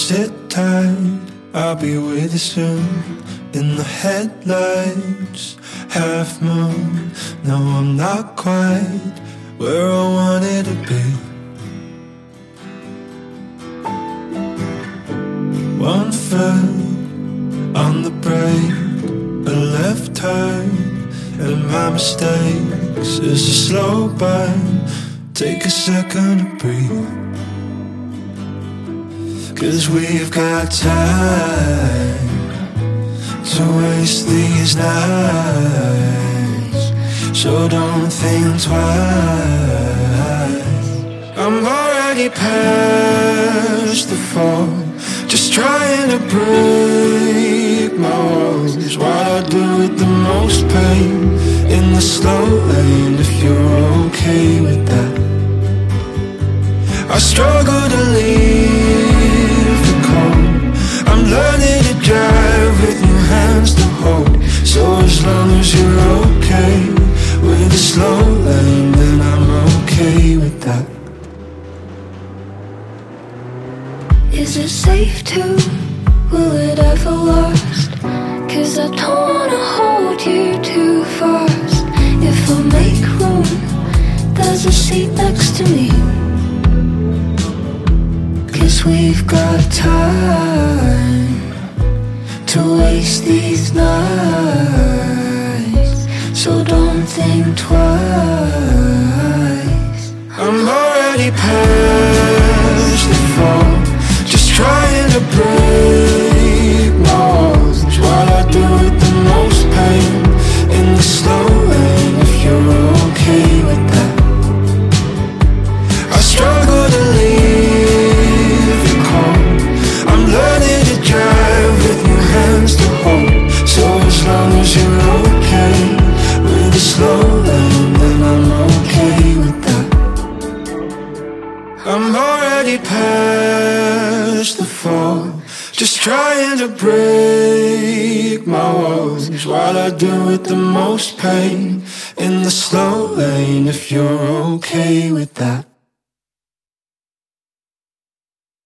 sit tight, I'll be with you soon. In the headlights, half moon. No, I'm not quite where I wanted to be. One foot on the brake, a left turn, and my mistakes is a slow burn. Take a second to breathe, 'cause we've got time to waste these nights, so don't think twice. I'm already past the fall, just trying to break my walls, while I do with the most pain in the slow lane. If you're okay with that, I struggle to leave the cold. I'm learning to drive with new hands to hold. So as long as you're okay with the slow lane, then I'm okay with that. Is it safe to? Will it ever last? 'Cause I don't wanna hold you too fast. If I make room, there's a seat next to me. 'Cause we've got time to waste these nights, so don't think twice. I'm already past the fall, just trying to break my walls, while I do with the most pain in the slow lane. If you're okay with that, I struggle to leave you cold. I'm learning to drive with new hands to hold. So as long as you're okay with the slow lane, then I'm okay with that. I'm already past the fall, just trying to break my walls, while I do with the most pain in the slow lane. If you're okay with that.